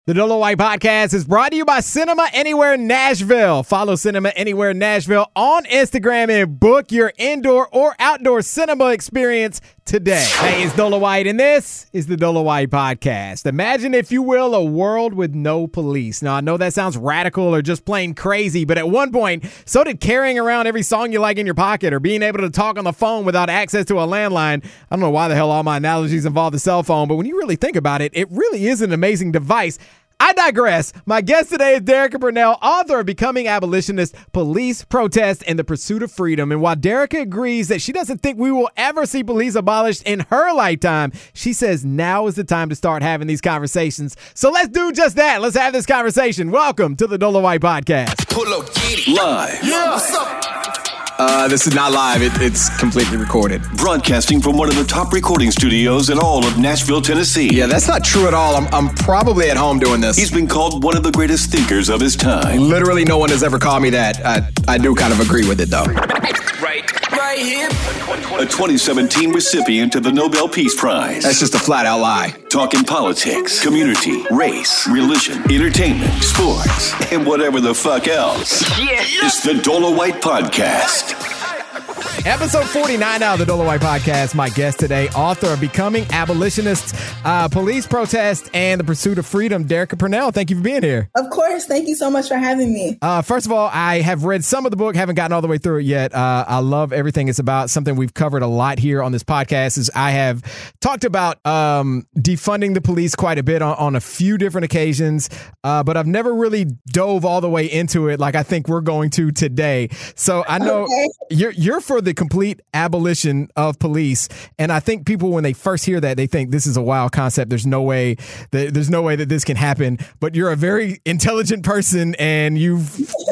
The Dolo White Podcast is brought to you by Cinema Anywhere Nashville. Follow Cinema Anywhere Nashville on Instagram and book your indoor or outdoor cinema experience today. Hey, it's Dolo White, and this is the Dolo White Podcast. Imagine, if you will, a world with no police. Now, I know that sounds radical or just plain crazy, but at one point, so did carrying around every song you like in your pocket or being able to talk on the phone without access to a landline. I don't know why the hell all my analogies involve the cell phone, but when you really think about it, it really is an amazing device. I digress. My guest today is Derica Purnell, author of Becoming Abolitionist, Police, Protest, and the Pursuit of Freedom. And while Derica agrees that she doesn't think we will ever see police abolished in her lifetime, she says now is the time to start having these conversations. So let's do just that. Let's have this conversation. Welcome to the Dolo White Podcast. Pull up, get it. Live. Yeah, what's up? This is not live. It's completely recorded. Broadcasting from one of the top recording studios in all of Nashville, Tennessee. Yeah, that's not true at all. I'm probably at home doing this. He's been called one of the greatest thinkers of his time. Literally no one has ever called me that. I do kind of agree with it, though. Right here. A 2017 recipient of the Nobel Peace Prize. That's just a flat-out lie. Talking politics, community, race, religion, entertainment, sports, and whatever the fuck else. Yeah. It's the Dolo White Podcast. Episode 49 now of the Dolo White Podcast. My guest today, author of Becoming Abolitionists, Police, Protest, and the Pursuit of Freedom, Derica Purnell. Thank you for being here. Of course. Thank you so much for having me. First of all, I have read some of the book, haven't gotten all the way through it yet. I love everything it's about. Something we've covered a lot here on this podcast is I have talked about defunding the police quite a bit on a few different occasions, but I've never really dove all the way into it like I think we're going to today. So I know you're for the complete abolition of police, and I think people, when they first hear that, they think this is a wild concept. There's no way that this can happen. But you're a very intelligent person, and you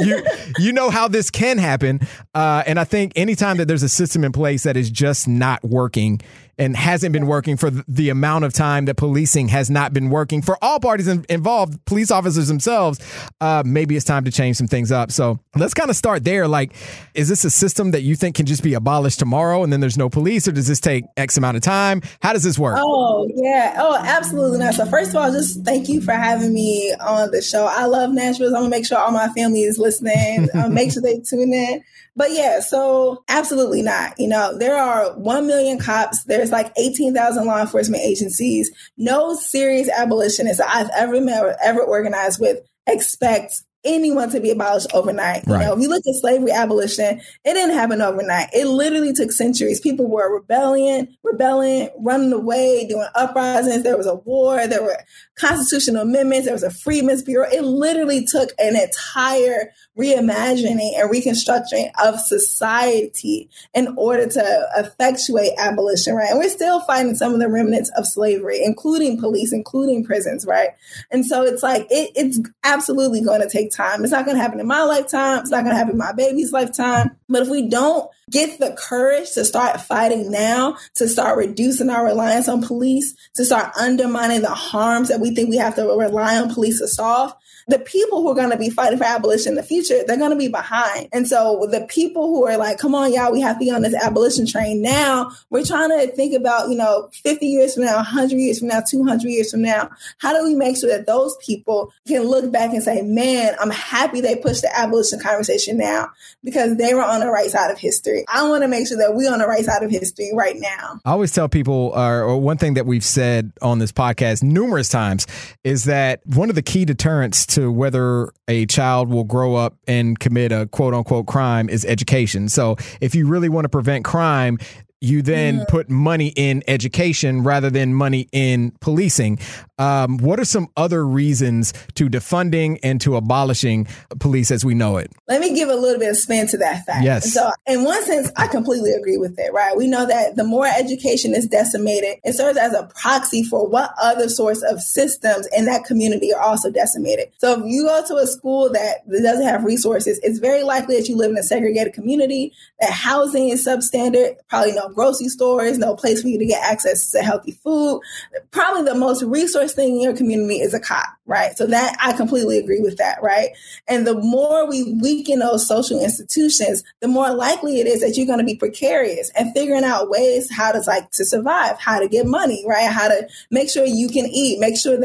know how this can happen. And I think anytime that there's a system in place that is just not working and hasn't been working for the amount of time that policing has not been working for all parties involved, police officers themselves, maybe it's time to change some things up. So let's kind of start there. Like, is this a system that you think can just be abolished tomorrow and then there's no police, or does this take X amount of time? How does this work? Oh, yeah. Oh, absolutely not. So first of all, just thank you for having me on the show. I love Nashville. I'm going to make sure all my family is listening. Make sure they tune in. But yeah, so absolutely not. You know, there are 1 million cops. There's like 18,000 law enforcement agencies. No serious abolitionists I've ever met or ever organized with expect anyone to be abolished overnight. Right. You know, if you look at slavery abolition, it didn't happen overnight. It literally took centuries. People were rebelling, running away, doing uprisings. There was a war. There were constitutional amendments. There was a Freedmen's Bureau. It literally took an entire reimagining and reconstruction of society in order to effectuate abolition, right? And we're still fighting some of the remnants of slavery, including police, including prisons, right? And so it's like, it's absolutely going to take time. It's not going to happen in my lifetime. It's not going to happen in my baby's lifetime. But if we don't get the courage to start fighting now, to start reducing our reliance on police, to start undermining the harms that we think we have to rely on police to solve, the people who are going to be fighting for abolition in the future, they're going to be behind. And so the people who are like, come on, y'all, we have to be on this abolition train now. We're trying to think about, 50 years from now, 100 years from now, 200 years from now. How do we make sure that those people can look back and say, man, I'm happy they pushed the abolition conversation now because they were on the right side of history. I want to make sure that we're on the right side of history right now. I always tell people, or one thing that we've said on this podcast numerous times, is that one of the key deterrents to whether a child will grow up and commit a quote unquote crime is education. So if you really want to prevent crime, you then put money in education rather than money in policing. What are some other reasons to defunding and to abolishing police as we know it? Let me give a little bit of spin to that fact. Yes. So in one sense, I completely agree with it, right? We know that the more education is decimated, it serves as a proxy for what other sorts of systems in that community are also decimated. So if you go to a school that doesn't have resources, it's very likely that you live in a segregated community, that housing is substandard, probably no grocery stores, no place for you to get access to healthy food. Probably the most resource thing in your community is a cop, right? So that I completely agree with that, right? And the more we weaken those social institutions, the more likely it is that you're going to be precarious and figuring out ways how to survive, how to get money, right? How to make sure you can eat, make sure that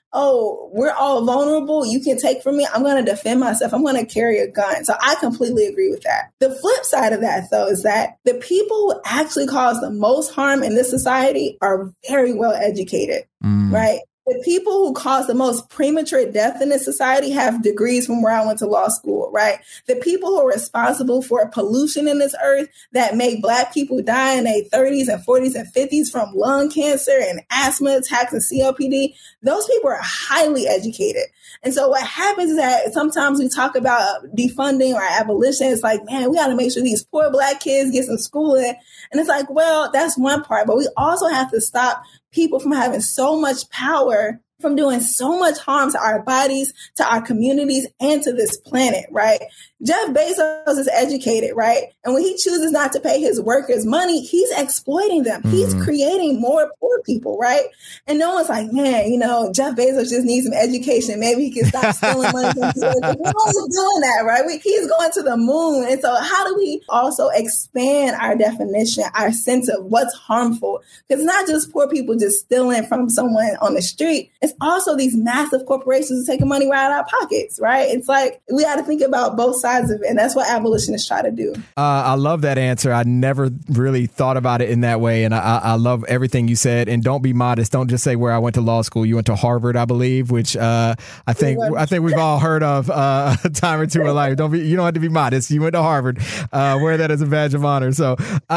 oh, we're all vulnerable, you can take from me, I'm going to defend myself, I'm going to carry a gun. So I completely agree with that. The flip side of that, though, is that the people who actually cause the most harm in this society are very well educated, right? The people who cause the most premature death in this society have degrees from where I went to law school, right? The people who are responsible for pollution in this earth that make Black people die in their 30s and 40s and 50s from lung cancer and asthma attacks and COPD, those people are highly educated. And so what happens is that sometimes we talk about defunding or abolition. It's like, man, we got to make sure these poor Black kids get some schooling. And it's like, well, that's one part, but we also have to stop people from having so much power, from doing so much harm to our bodies, to our communities, and to this planet, right? Jeff Bezos is educated, right? And when he chooses not to pay his workers money, he's exploiting them. He's creating more poor people, right? And no one's like, man, Jeff Bezos just needs some education. Maybe he can stop stealing money from people. No one's doing that, right? He's going to the moon. And so how do we also expand our definition, our sense of what's harmful? Because it's not just poor people just stealing from someone on the street. It's also these massive corporations taking money right out of our pockets, right? It's like we got to think about both sides of it, and that's what abolitionists try to do. I love that answer. I never really thought about it in that way, and I love everything you said. And don't be modest. Don't just say where I went to law school. You went to Harvard, I believe, which I think we've all heard of a time or two in life. You don't have to be modest. You went to Harvard. Wear that as a badge of honor. So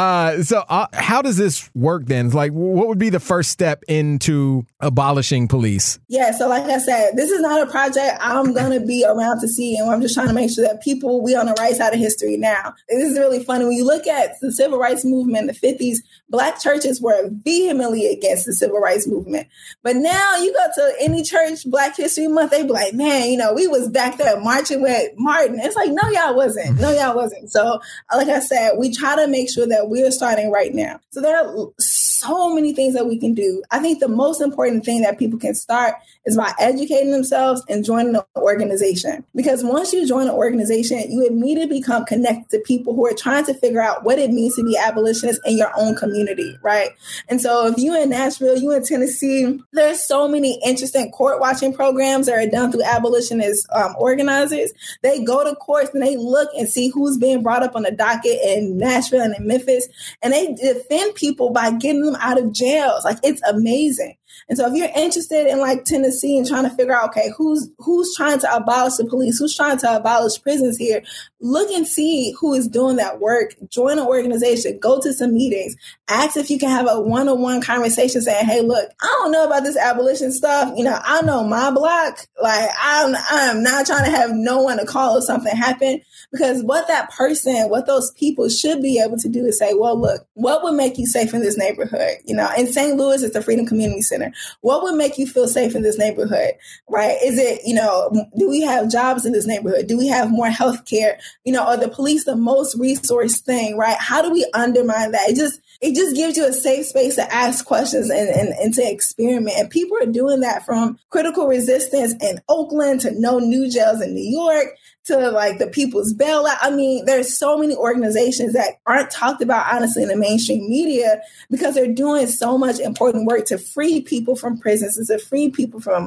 how does this work then? Like, what would be the first step into abolishing police? Yeah, so like I said, this is not a project I'm going to be around to see, and I'm just trying to make sure that we on the right side of history now. This is really funny. When you look at the civil rights movement in the 50s, Black churches were vehemently against the civil rights movement. But now you go to any church, Black History Month, they be like, man, we was back there marching with Martin. It's like, no, y'all wasn't. No, y'all wasn't. So like I said, we try to make sure that we're starting right now. So there are so many things that we can do. I think the most important thing that people can start is by educating themselves and joining an organization. Because once you join an organization, you immediately become connected to people who are trying to figure out what it means to be abolitionists in your own community, right? And so if you in Nashville, you in Tennessee, there's so many interesting court watching programs that are done through abolitionist organizers. They go to courts and they look and see who's being brought up on the docket in Nashville and in Memphis, and they defend people by getting them out of jails. Like, it's amazing. And so if you're interested in like Tennessee and trying to figure out, okay, who's trying to abolish the police, who's trying to abolish prisons here, look and see who is doing that work. Join an organization, go to some meetings, ask if you can have a one-on-one conversation saying, hey, look, I don't know about this abolition stuff. I know my block. Like, I'm not trying to have no one to call if something happened, because what those people should be able to do is say, well, look, what would make you safe in this neighborhood? In St. Louis, it's the Freedom Community Center. What would make you feel safe in this neighborhood, right? Is it, do we have jobs in this neighborhood? Do we have more health care? Are the police the most resourced thing, right? How do we undermine that? It just gives you a safe space to ask questions and to experiment. And people are doing that, from critical resistance in Oakland to no new jails in New York to like the People's Bailout. I mean, there's so many organizations that aren't talked about, honestly, in the mainstream media, because they're doing so much important work to free people from prisons and to free people from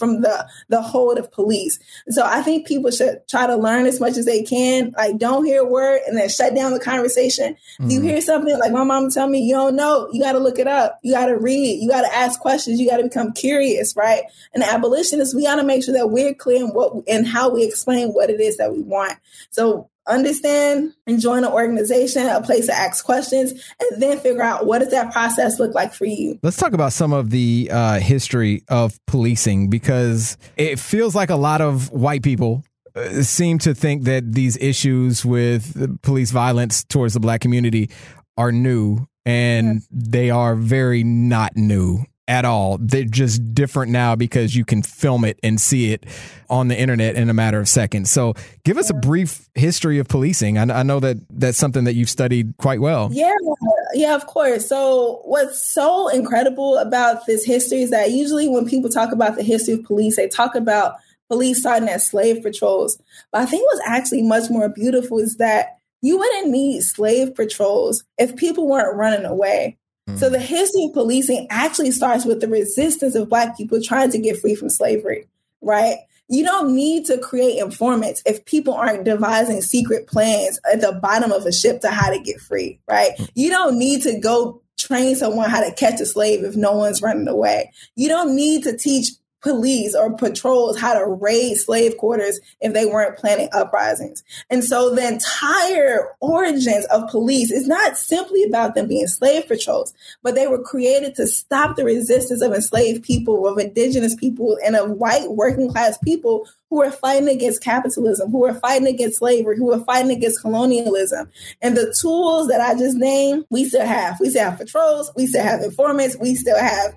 the hold of police. And so I think people should try to learn as much as they can. Like, don't hear a word and then shut down the conversation. If you hear something, like my mom tell me, you don't know, you got to look it up. You got to read. You got to ask questions. You got to become curious, right? And the abolitionists, we got to make sure that we're clear in what and how we explain what it is that we want. So understand and join an organization, a place to ask questions, and then figure out, what does that process look like for you? Let's talk about some of the history of policing, because it feels like a lot of white people seem to think that these issues with police violence towards the Black community are new, and they are very not new at all. They're just different now because you can film it and see it on the internet in a matter of seconds. So give us a brief history of policing. I know that that's something that you've studied quite well. Yeah, of course. So what's so incredible about this history is that usually when people talk about the history of police, they talk about police starting as slave patrols. But I think what's actually much more beautiful is that you wouldn't need slave patrols if people weren't running away. So the history of policing actually starts with the resistance of Black people trying to get free from slavery, right? You don't need to create informants if people aren't devising secret plans at the bottom of a ship to how to get free, right? You don't need to go train someone how to catch a slave if no one's running away. You don't need to teach police or patrols how to raid slave quarters if they weren't planning uprisings. And so the entire origins of police is not simply about them being slave patrols, but they were created to stop the resistance of enslaved people, of indigenous people, and of white working class people who are fighting against capitalism, who are fighting against slavery, who are fighting against colonialism. And the tools that I just named, we still have. We still have patrols. We still have informants. We still have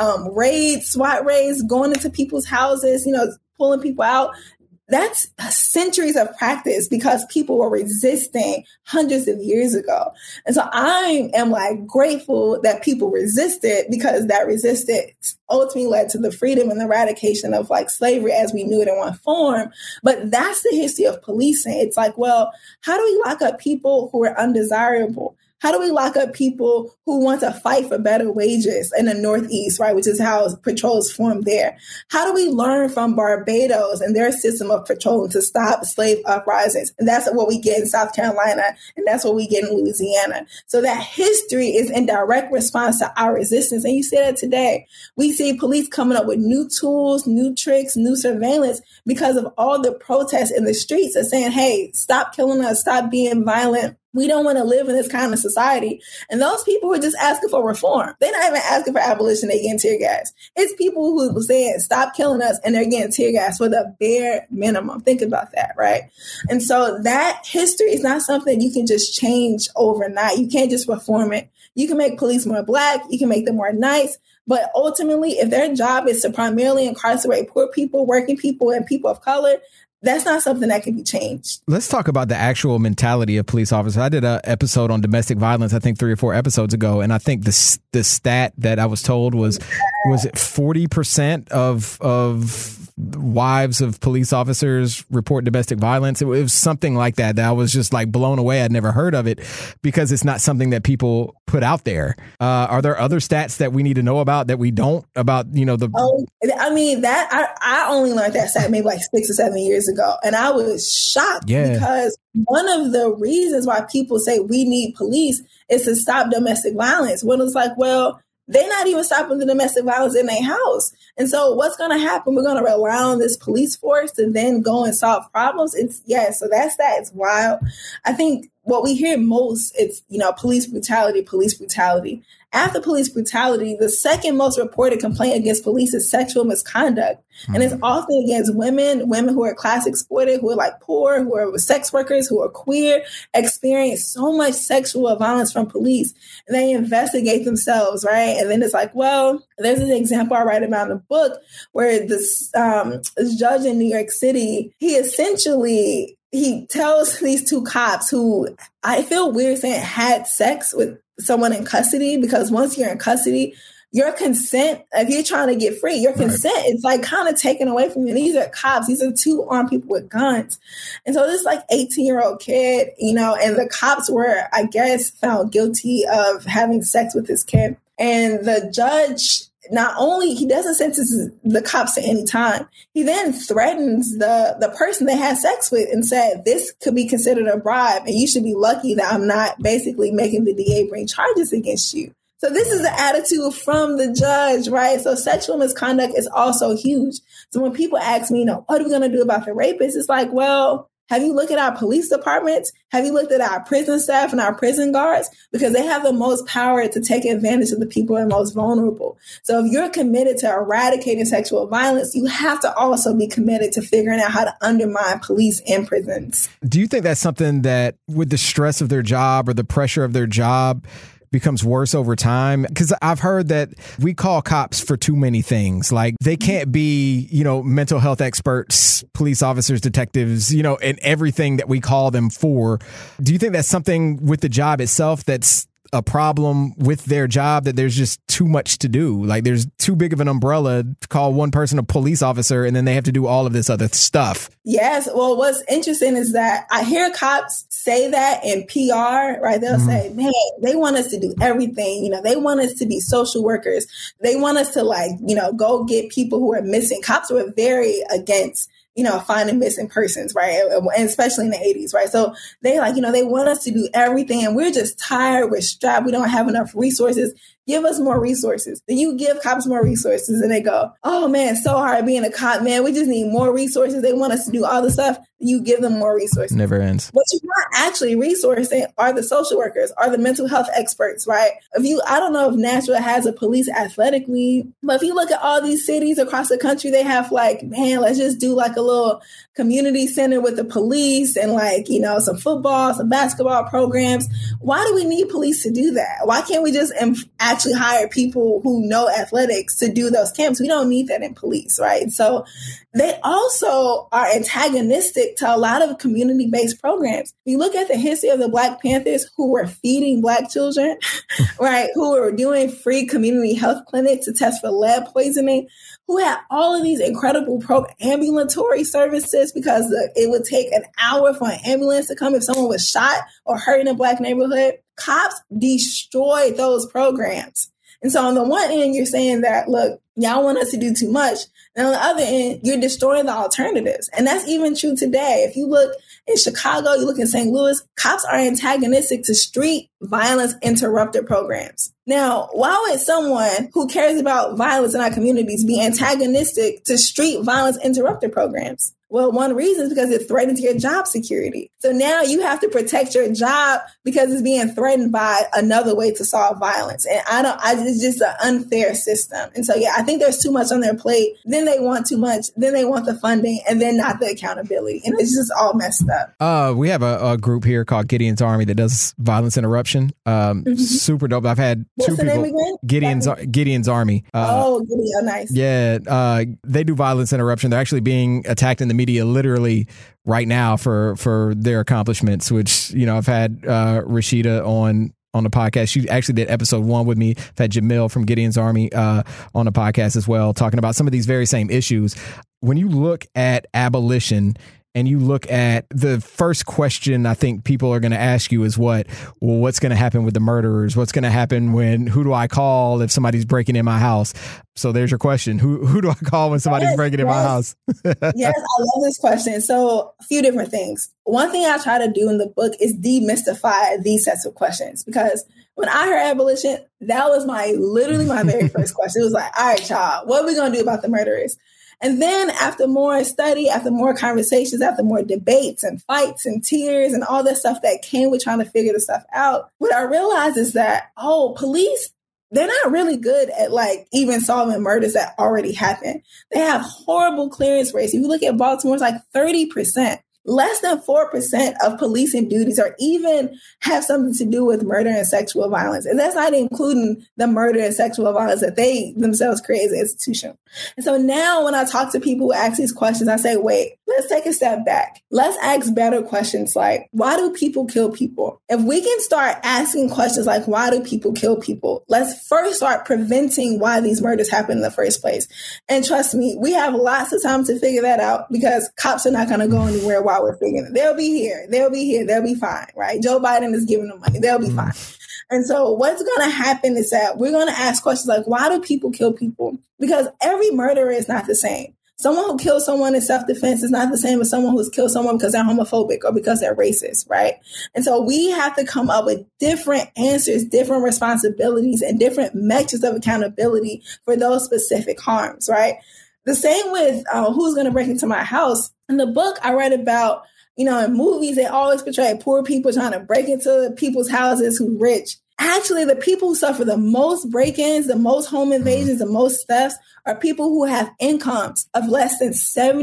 raids, SWAT raids, going into people's houses, pulling people out. That's centuries of practice because people were resisting hundreds of years ago. And so I am grateful that people resisted, because that resistance ultimately led to the freedom and the eradication of slavery as we knew it in one form. But that's the history of policing. It's well, how do we lock up people who are undesirable? How do we lock up people who want to fight for better wages in the Northeast, right, which is how patrols formed there? How do we learn from Barbados and their system of patrolling to stop slave uprisings? And that's what we get in South Carolina, and that's what we get in Louisiana. So that history is in direct response to our resistance. And you see that today. We see police coming up with new tools, new tricks, new surveillance because of all the protests in the streets of saying, hey, stop killing us, stop being violent. We don't want to live in this kind of society. And those people were just asking for reform. They're not even asking for abolition. They're getting tear gas. It's people who were saying, stop killing us, and they're getting tear gas for the bare minimum. Think about that, right? And so that history is not something you can just change overnight. You can't just reform it. You can make police more Black. You can make them more nice. But ultimately, if their job is to primarily incarcerate poor people, working people, and people of color, that's not something that can be changed. Let's talk about the actual mentality of police officers. I did an episode on domestic violence, I think 3 or 4 episodes ago. And I think the stat that I was told was it 40% of wives of police officers report domestic violence? It was something like that. I was just blown away. I'd never heard of it because it's not something that people put out there. Are there other stats that we need to know about that we don't about, the... I only learned that stat maybe 6 or 7 years ago. And I was shocked because one of the reasons why people say we need police is to stop domestic violence. When it's they're not even stopping the domestic violence in their house. And so what's going to happen? We're going to rely on this police force to then go and solve problems. So that's that. It's wild. I think what we hear most, it's, police brutality. After police brutality, the second most reported complaint against police is sexual misconduct. And it's often against women who are class exploited, who are poor, who are sex workers, who are queer, experience so much sexual violence from police. And they investigate themselves, right? And then it's there's an example I write about in the book where this judge in New York City, he tells these 2 cops who I feel weird saying had sex with someone in custody, because once you're in custody, your consent, if you're trying to get free, your consent is kind of taken away from you. And these are cops. These are 2 armed people with guns. And so this 18-year-old kid, and the cops were, I guess, found guilty of having sex with this kid. And the judge, not only he doesn't sentence the cops to any time, he then threatens the person they had sex with and said, this could be considered a bribe, and you should be lucky that I'm not basically making the DA bring charges against you. So this is the attitude from the judge, right? So sexual misconduct is also huge. So when people ask me, what are we going to do about the rapists? It's have you looked at our police departments? Have you looked at our prison staff and our prison guards? Because they have the most power to take advantage of the people who are most vulnerable. So if you're committed to eradicating sexual violence, you have to also be committed to figuring out how to undermine police in prisons. Do you think that's something that with the stress of their job or the pressure of their job becomes worse over time? Because I've heard that we call cops for too many things. They can't be, mental health experts, police officers, detectives, and everything that we call them for. Do you think that's something with the job itself that's a problem with their job that there's just too much to do. Like there's too big of an umbrella to call one person a police officer and then they have to do all of this other stuff. Yes. Well, what's interesting is that I hear cops say that in PR, right? They'll say, man, they want us to do everything. You know, they want us to be social workers. They want us to go get people who are missing. Cops were very against finding missing persons, right? And especially in the 80s, right? So they they want us to do everything and we're just tired, we're strapped, we don't have enough resources. Give us more resources. Then you give cops more resources and they go, oh man, it's so hard being a cop, man. We just need more resources. They want us to do all this stuff. You give them more resources. Never ends. What you're not actually resourcing are the social workers, are the mental health experts, right? I don't know if Nashville has a police athletic league, but if you look at all these cities across the country, they have let's just do a little community center with the police and some football, some basketball programs. Why do we need police to do that? Why can't we just actually hire people who know athletics to do those camps? We don't need that in police, right? So they also are antagonistic to a lot of community-based programs. You look at the history of the Black Panthers who were feeding Black children, right? Who were doing free community health clinics to test for lead poisoning, who had all of these incredible ambulatory services because it would take an hour for an ambulance to come if someone was shot or hurt in a Black neighborhood. Cops destroyed those programs. And so on the one end, you're saying that, look, y'all want us to do too much. And on the other end, you're destroying the alternatives. And that's even true today. If you look in Chicago, you look in St. Louis, cops are antagonistic to street violence interrupter programs. Now, why would someone who cares about violence in our communities be antagonistic to street violence interrupter programs? Well, one reason is because it threatens your job security. So now you have to protect your job because it's being threatened by another way to solve violence. And it's just an unfair system. And so, I think there's too much on their plate. Then they want too much. Then they want the funding and then not the accountability. And it's just all messed up. We have a group here called Gideon's Army that does violence interruption. Super dope. I've had What's two people. Gideon's Army. Gideon, nice. Yeah. They do violence interruption. They're actually being attacked in the media literally right now for their accomplishments, which, I've had Rashida on the podcast. She actually did episode 1 with me. I've had Jamil from Gideon's Army on the podcast as well, talking about some of these very same issues. When you look at abolition and you look at the first question I think people are going to ask you is what's going to happen with the murderers? What's going to happen who do I call if somebody's breaking in my house? So there's your question. Who do I call when somebody's breaking in my house? Yes, I love this question. So a few different things. One thing I try to do in the book is demystify these sets of questions, because when I heard abolition, that was literally my very first question. It was like, all right, y'all, what are we going to do about the murderers? And then after more study, after more conversations, after more debates and fights and tears and all that stuff that came with trying to figure the stuff out, what I realized is that, police, they're not really good at even solving murders that already happened. They have horrible clearance rates. If you look at Baltimore, it's 30%. Less than 4% of policing duties or even have something to do with murder and sexual violence. And that's not including the murder and sexual violence that they themselves create as an institution. And so now when I talk to people who ask these questions, I say, wait, let's take a step back. Let's ask better questions like, why do people kill people? If we can start asking questions like, why do people kill people? Let's first start preventing why these murders happen in the first place. And trust me, we have lots of time to figure that out because cops are not going to go anywhere while we're figuring it. They'll be here. They'll be fine, right? Joe Biden is giving them money. They'll be fine. And so what's going to happen is that we're going to ask questions like, why do people kill people? Because every murderer is not the same. Someone who kills someone in self-defense is not the same as someone who's killed someone because they're homophobic or because they're racist, right? And so we have to come up with different answers, different responsibilities, and different metrics of accountability for those specific harms, right? The same with who's going to break into my house. In the book, I read about, in movies, they always portray poor people trying to break into people's houses who's rich. Actually, the people who suffer the most break-ins, the most home invasions, the most thefts are people who have incomes of less than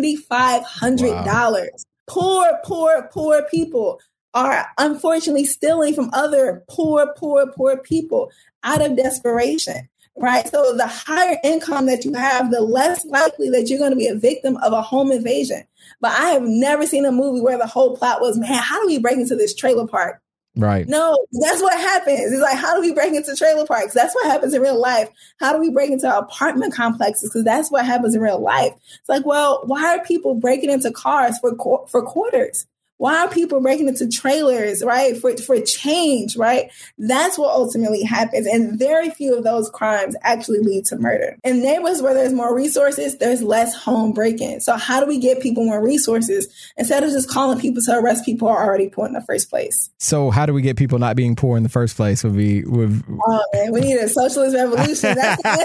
$7,500. Wow. Poor people are unfortunately stealing from other poor people out of desperation. Right. So the higher income that you have, the less likely that you're going to be a victim of a home invasion. But I have never seen a movie where the whole plot was, man, how do we break into this trailer park? Right. No, that's what happens. It's like, how do we break into trailer parks? That's what happens in real life. How do we break into apartment complexes? Because that's what happens in real life. It's like, well, why are people breaking into cars for quarters? Why are people breaking into trailers, right? For change, right? That's what ultimately happens. And very few of those crimes actually lead to murder. In neighborhoods where there's more resources, there's less home break-in. So how do we get people more resources instead of just calling people to arrest people who are already poor in the first place? So how do we get people not being poor in the first place? Oh, man, we need a socialist revolution.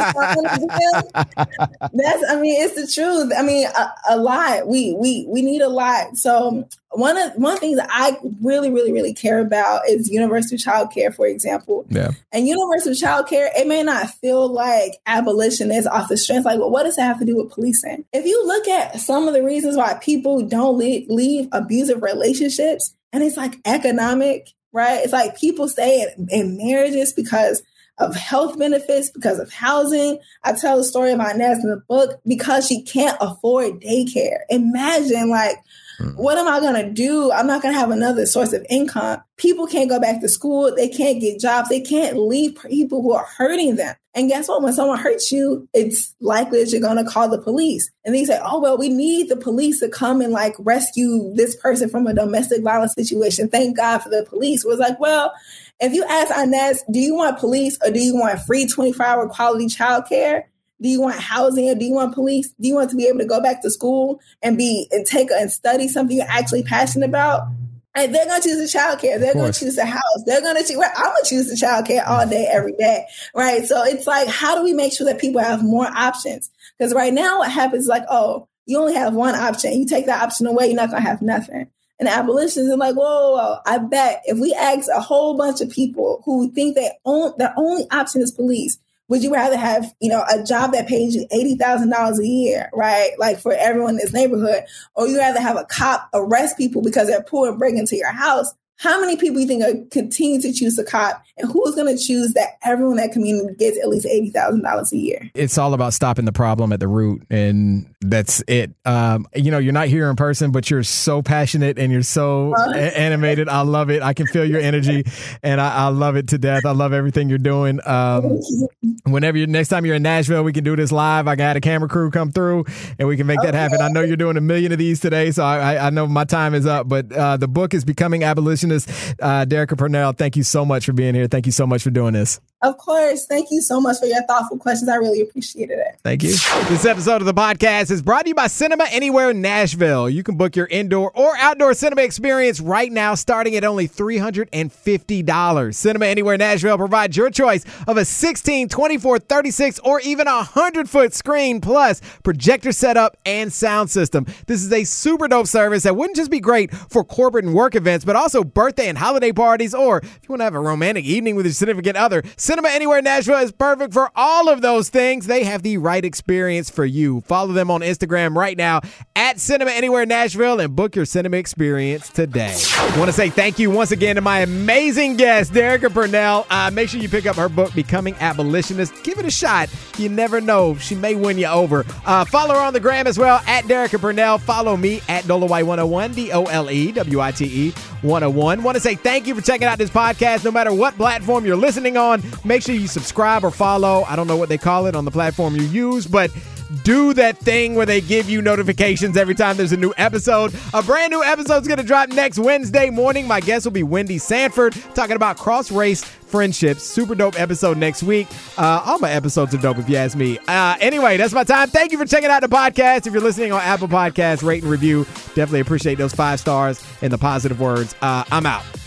It's the truth. I mean, a lot. We need a lot. So one of the things that I really, really, really care about is universal child care, for example. Yeah. And universal child care, it may not feel like abolition is off the strength. Like, well, what does it have to do with policing? If you look at some of the reasons why people don't leave abusive relationships, and it's like economic, right? It's like people stay in marriages because of health benefits, because of housing. I tell the story of Inez in the book because she can't afford daycare. Imagine, like, what am I going to do? I'm not going to have another source of income. People can't go back to school. They can't get jobs. They can't leave people who are hurting them. And guess what? When someone hurts you, it's likely that you're going to call the police. And they say, oh, well, we need the police to come and like rescue this person from a domestic violence situation. Thank God for the police. It was like, well, if you ask Inez, do you want police or do you want free 24-hour quality childcare? Do you want housing or do you want police? Do you want to be able to go back to school and study something you're actually passionate about? And they're going to choose the childcare. They're going to choose the house. They're going to choose. I'm going to choose the childcare all day, every day. Right. So it's like, how do we make sure that people have more options? Because right now what happens is like, oh, you only have one option. You take that option away, you're not going to have nothing. And abolitionists are like, whoa, I bet if we ask a whole bunch of people who think their only option is police, would you rather have, a job that pays you $80,000 a year, right? Like for everyone in this neighborhood, or you rather have a cop arrest people because they're poor and break into your house? How many people do you think are continue to choose the cop? And who's going to choose that everyone in that community gets at least $80,000 a year? It's all about stopping the problem at the root. And that's it. You're not here in person, but you're so passionate and you're so animated. I love it. I can feel your energy and I love it to death. I love everything you're doing. Next time you're in Nashville, we can do this live. I got a camera crew come through and we can make that happen. I know you're doing 1 million of these today, so I know my time is up, but the book is Becoming Abolitionist. Derecka Purnell, thank you so much for being here. Thank you so much for doing this. Of course. Thank you so much for your thoughtful questions. I really appreciated it. Thank you. This episode of the podcast is brought to you by Cinema Anywhere Nashville. You can book your indoor or outdoor cinema experience right now, starting at only $350. Cinema Anywhere Nashville provides your choice of a 16, 24, 36, or even 100-foot screen, plus projector setup and sound system. This is a super dope service that wouldn't just be great for corporate and work events, but also birthday and holiday parties, or if you want to have a romantic evening with your significant other. Cinema Anywhere Nashville is perfect for all of those things. They have the right experience for you. Follow them on Instagram right now at Cinema Anywhere Nashville and book your cinema experience today. I want to say thank you once again to my amazing guest, Derecka Purnell. Make sure you pick up her book, Becoming Abolitionist. Give it a shot. You never know. She may win you over. Follow her on the gram as well at Derecka Purnell. Follow me at DolaWhite101, DOLEWITE 101. Want to say thank you for checking out this podcast. No matter what platform you're listening on, make sure you subscribe or follow. I don't know what they call it on the platform you use, but do that thing where they give you notifications every time there's a new episode. A brand new episode is going to drop next Wednesday morning. My guest will be Wendy Sanford talking about cross-race friendships. Super dope episode next week. All my episodes are dope if you ask me. Anyway, that's my time. Thank you for checking out the podcast. If you're listening on Apple Podcasts, rate and review. Definitely appreciate those 5 stars and the positive words. I'm out.